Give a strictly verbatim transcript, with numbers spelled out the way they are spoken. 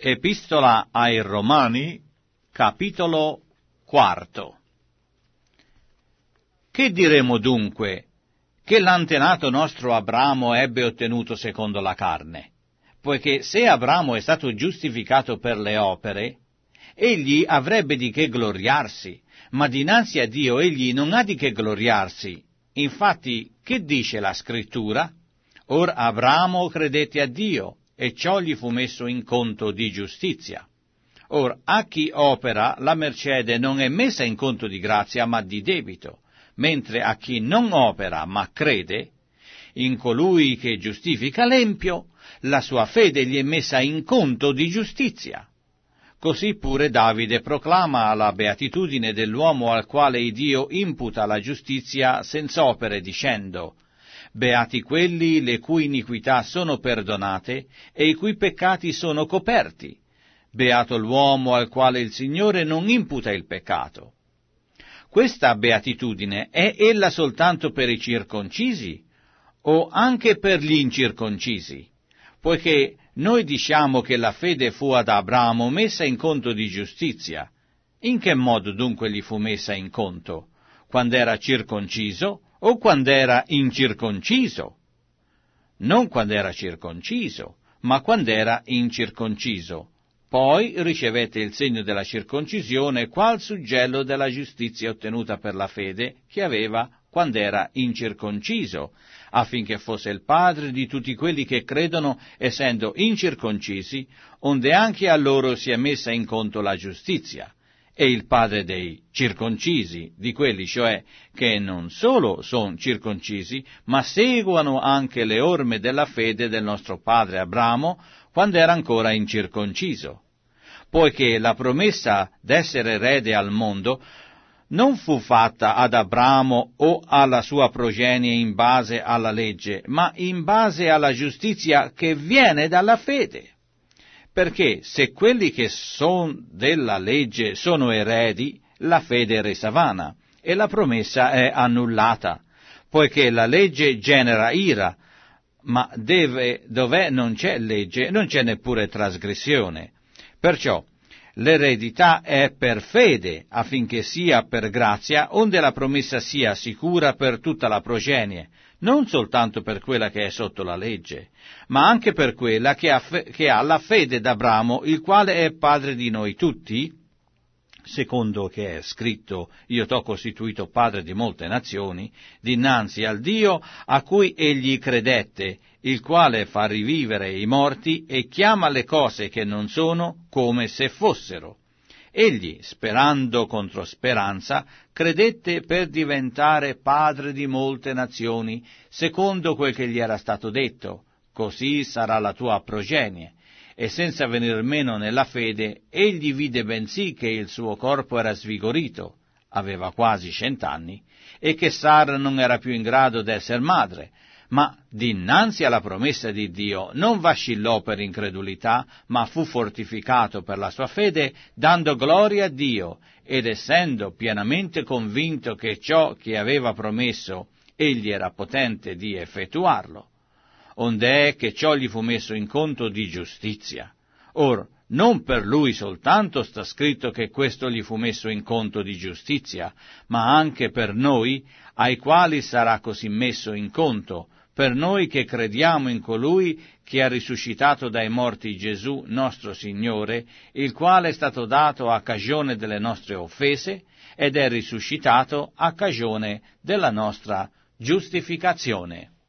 Epistola ai Romani, capitolo quarto. Che diremo dunque? Che l'antenato nostro Abramo ebbe ottenuto secondo la carne? Poiché se Abramo è stato giustificato per le opere, egli avrebbe di che gloriarsi, ma dinanzi a Dio egli non ha di che gloriarsi. Infatti, che dice la Scrittura? Or Abramo credette a Dio, e ciò gli fu messo in conto di giustizia. Or a chi opera la mercede non è messa in conto di grazia, ma di debito, mentre a chi non opera, ma crede, in colui che giustifica l'empio, la sua fede gli è messa in conto di giustizia. Così pure Davide proclama la beatitudine dell'uomo al quale Dio imputa la giustizia senza opere, dicendo: beati quelli le cui iniquità sono perdonate e i cui peccati sono coperti. Beato l'uomo al quale il Signore non imputa il peccato. Questa beatitudine è ella soltanto per i circoncisi o anche per gli incirconcisi? Poiché noi diciamo che la fede fu ad Abramo messa in conto di giustizia. In che modo dunque gli fu messa in conto? Quando era circonciso o quando era incirconciso? Non quando era circonciso, ma quando era incirconciso. Poi ricevette il segno della circoncisione qual suggello della giustizia ottenuta per la fede che aveva quando era incirconciso, affinché fosse il padre di tutti quelli che credono essendo incirconcisi, onde anche a loro sia messa in conto la giustizia, e il padre dei circoncisi, di quelli cioè che non solo sono circoncisi, ma seguono anche le orme della fede del nostro padre Abramo, quando era ancora incirconciso. Poiché la promessa d'essere erede al mondo non fu fatta ad Abramo o alla sua progenie in base alla legge, ma in base alla giustizia che viene dalla fede. Perché se quelli che sono della legge sono eredi, la fede è resa vana e la promessa è annullata, poiché la legge genera ira, ma deve, dov'è non c'è legge, non c'è neppure trasgressione. Perciò l'eredità è per fede, affinché sia per grazia, onde la promessa sia sicura per tutta la progenie, non soltanto per quella che è sotto la legge, ma anche per quella che ha, fe- che ha la fede d'Abramo, il quale è padre di noi tutti, secondo che è scritto: io t'ho costituito padre di molte nazioni, dinanzi al Dio a cui egli credette, il quale fa rivivere i morti e chiama le cose che non sono come se fossero. Egli, sperando contro speranza, credette per diventare padre di molte nazioni, secondo quel che gli era stato detto: così sarà la tua progenie. E senza venir meno nella fede, egli vide bensì che il suo corpo era svigorito, aveva quasi cent'anni, e che Sara non era più in grado d'esser madre, ma dinanzi alla promessa di Dio non vacillò per incredulità, ma fu fortificato per la sua fede, dando gloria a Dio, ed essendo pienamente convinto che ciò che aveva promesso egli era potente di effettuarlo. Onde è che ciò gli fu messo in conto di giustizia. Or, non per lui soltanto sta scritto che questo gli fu messo in conto di giustizia, ma anche per noi, ai quali sarà così messo in conto, per noi che crediamo in colui che ha risuscitato dai morti Gesù nostro Signore, il quale è stato dato a cagione delle nostre offese ed è risuscitato a cagione della nostra giustificazione.